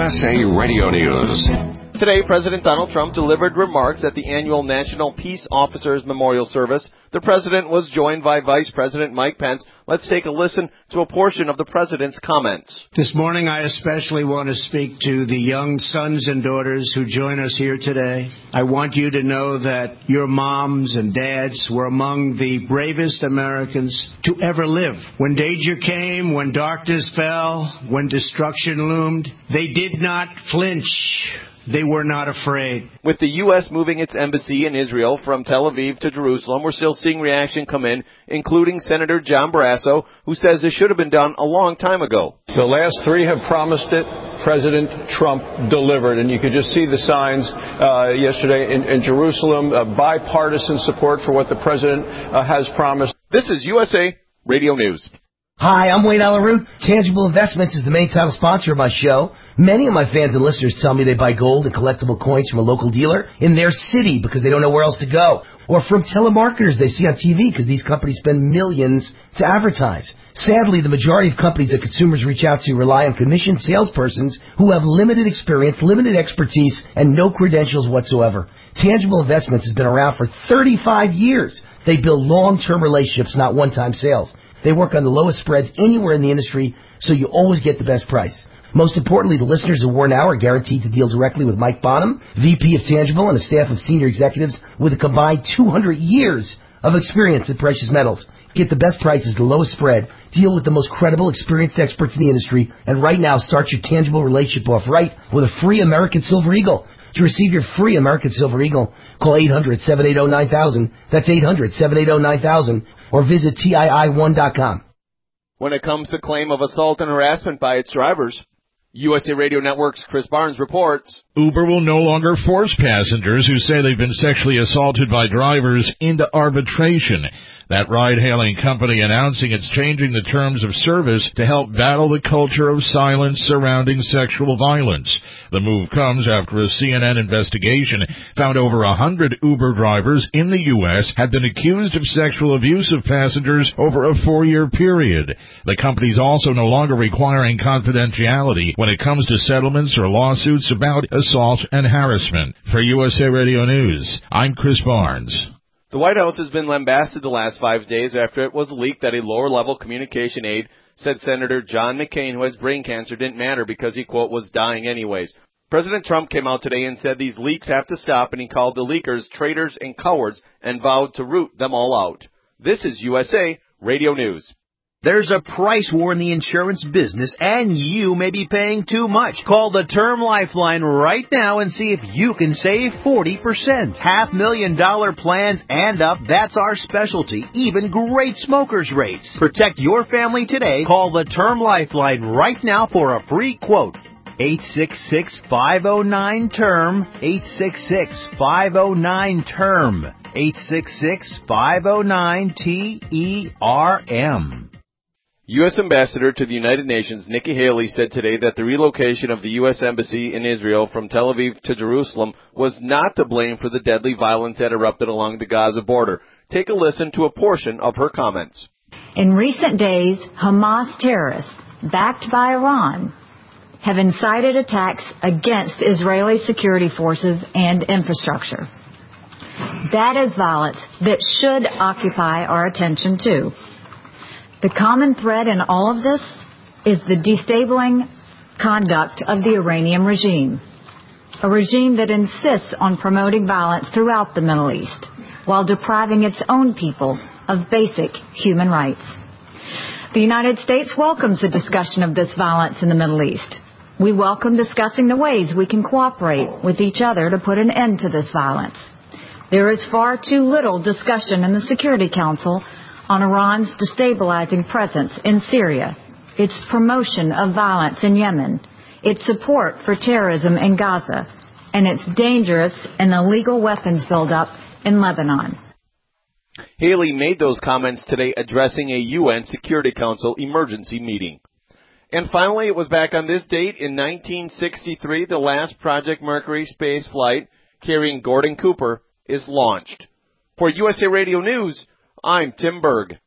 USA Radio News. Today, President Donald Trump delivered remarks at the annual National Peace Officers Memorial Service. The president was joined by Vice President Mike Pence. Let's take a listen to a portion of the president's comments. This morning, I especially want to speak to the young sons and daughters who join us here today. I want you to know that your moms and dads were among the bravest Americans to ever live. When danger came, when darkness fell, when destruction loomed, they did not flinch. They were not afraid. With the U.S. moving its embassy in Israel from Tel Aviv to Jerusalem, we're still seeing reaction come in, including Senator John Barrasso, who says this should have been done a long time ago. The last three have promised it. President Trump delivered, and you could just see the signs yesterday in Jerusalem, bipartisan support for what the president has promised. This is USA Radio News. Hi, I'm Wayne Alaroot. Tangible Investments is the main title sponsor of my show. Many of my fans and listeners tell me they buy gold and collectible coins from a local dealer in their city because they don't know where else to go. Or from telemarketers they see on TV because these companies spend millions to advertise. Sadly, the majority of companies that consumers reach out to rely on commissioned salespersons who have limited experience, limited expertise, and no credentials whatsoever. Tangible Investments has been around for 35 years. They build long-term relationships, not one-time sales. They work on the lowest spreads anywhere in the industry, so you always get the best price. Most importantly, the listeners of War Now are guaranteed to deal directly with Mike Bonham, VP of Tangible, and a staff of senior executives with a combined 200 years of experience in precious metals. Get the best prices, the lowest spread, deal with the most credible, experienced experts in the industry, and right now start your Tangible relationship off right with a free American Silver Eagle. To receive your free American Silver Eagle, call 800-780-9000. That's 800-780-9000. Or visit TII1.com. When it comes to claim of assault and harassment by its drivers, USA Radio Network's Chris Barnes reports. Uber will no longer force passengers who say they've been sexually assaulted by drivers into arbitration. That ride-hailing company announcing it's changing the terms of service to help battle the culture of silence surrounding sexual violence. The move comes after a CNN investigation found over 100 Uber drivers in the U.S. had been accused of sexual abuse of passengers over a 4-year period. The company's also no longer requiring confidentiality when it comes to settlements or lawsuits about assault and harassment. For USA Radio News, I'm Chris Barnes. The White House has been lambasted the last 5 days after it was leaked that a lower-level communication aide said Senator John McCain, who has brain cancer, didn't matter because he, quote, was dying anyways. President Trump came out today and said these leaks have to stop, and he called the leakers traitors and cowards and vowed to root them all out. This is USA Radio News. There's a price war in the insurance business, and you may be paying too much. Call the Term Lifeline right now and see if you can save 40%. $500,000 plans and up, that's our specialty. Even great smokers' rates. Protect your family today. Call the Term Lifeline right now for a free quote. 866-509-TERM. 866-509-TERM. 866-509-TERM. U.S. Ambassador to the United Nations Nikki Haley said today that the relocation of the U.S. Embassy in Israel from Tel Aviv to Jerusalem was not to blame for the deadly violence that erupted along the Gaza border. Take a listen to a portion of her comments. In recent days, Hamas terrorists, backed by Iran, have incited attacks against Israeli security forces and infrastructure. That is violence that should occupy our attention too. The common thread in all of this is the destabilizing conduct of the Iranian regime, a regime that insists on promoting violence throughout the Middle East while depriving its own people of basic human rights. The United States welcomes a discussion of this violence in the Middle East. We welcome discussing the ways we can cooperate with each other to put an end to this violence. There is far too little discussion in the Security Council on Iran's destabilizing presence in Syria, its promotion of violence in Yemen, its support for terrorism in Gaza, and its dangerous and illegal weapons buildup in Lebanon. Haley made those comments today addressing a UN Security Council emergency meeting. And finally, it was back on this date in 1963, the last Project Mercury space flight carrying Gordon Cooper is launched. For USA Radio News, I'm Tim Berg.